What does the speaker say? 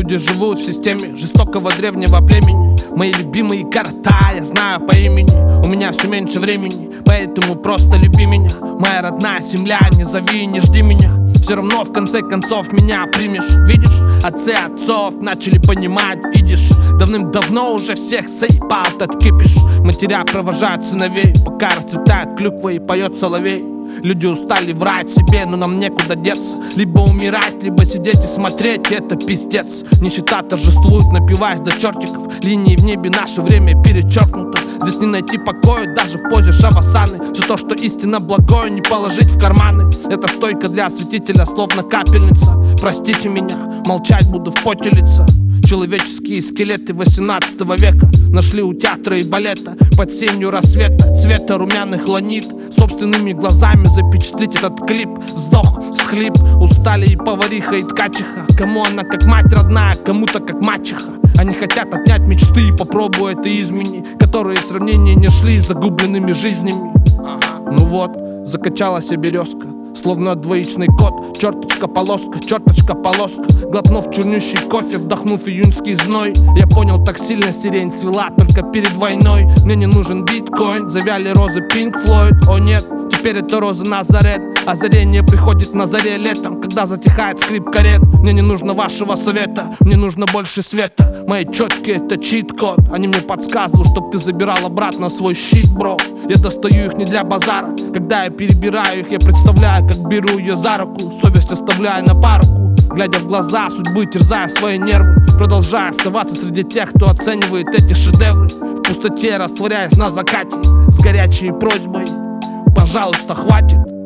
Люди живут в системе жестокого древнего племени. Мои любимые города я знаю по имени. У меня все меньше времени, поэтому просто люби меня. Моя родная земля, не зови и не жди меня. Все равно в конце концов меня примешь. Видишь, отцы отцов начали понимать, видишь. Давным-давно уже всех заебал этот кипиш. Матеря провожают сыновей, пока расцветает клюква и поет соловей. Люди устали врать себе, но нам некуда деться. Либо умирать, либо сидеть и смотреть, это пиздец. Нищета торжествует, напиваясь до чертиков. Линии в небе, наше время перечеркнуто. Здесь не найти покоя даже в позе шавасаны. Все то, что истинно благое, не положить в карманы. Это стойка для осветителя, словно капельница. Простите меня, молчать буду в поте лица. Человеческие скелеты 18 века нашли у театра и балета под сенью рассвета, цвета румяных ланит. Собственными глазами запечатлеть этот клип. Вздох, всхлип, устали и повариха, и ткачиха. Кому она как мать родная, кому-то как мачеха. Они хотят отнять мечты, попробуй это измени, которые в сравнении не шли с загубленными жизнями. Ну вот, закачалась березка, словно двоичный код. Черточка, полоска, глотнув чернющий кофе, вдохнув июньский зной. Я понял, так сильно сирень цвела только перед войной. Мне не нужен биткоин, завяли розы Pink Floyd. О нет, теперь это роза Назарет. Озарение приходит на заре летом, когда затихает скрип карет. Мне не нужно вашего совета, мне нужно больше света. Мои четки это чит-код, они мне подсказывают, чтоб ты забирал обратно свой щит, бро. Я достаю их не для базара, когда я перебираю их, я представляю, как беру ее за руку, совесть оставляю на парку. Глядя в глаза судьбы, терзая свои нервы, продолжая оставаться среди тех, кто оценивает эти шедевры. В пустоте растворяясь на закате, с горячей просьбой: пожалуйста, хватит.